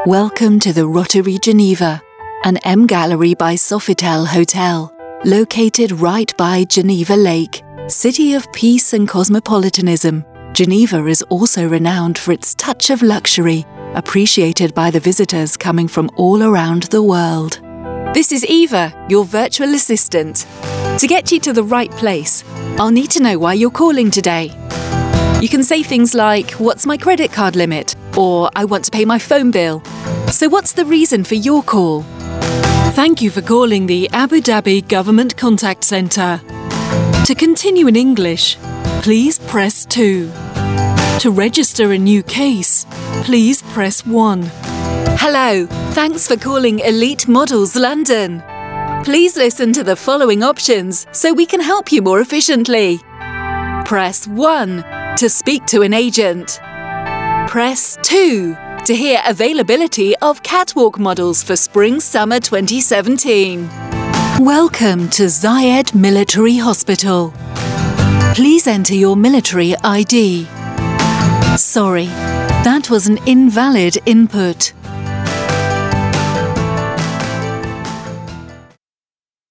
Welcome to the Rotary Geneva, an M Gallery by Sofitel Hotel, located right by Geneva Lake, city of peace and cosmopolitanism. Geneva is also renowned for its touch of luxury, appreciated by the visitors coming from all around the world. This is Eva, your virtual assistant. To get you to the right place, I'll need to know why you're calling today. You can say things like, "What's my credit card limit?" or "I want to pay my phone bill." So what's the reason for your call? Thank you for calling the Abu Dhabi Government Contact Centre. To continue in English, please press 2. To register a new case, please press 1. Hello, thanks for calling Elite Models London. Please listen to the following options so we can help you more efficiently. Press 1 to speak to an agent. Press 2 to hear availability of catwalk models for Spring/Summer 2017. Welcome to Zayed Military Hospital. Please enter your military ID. Sorry, that was an invalid input.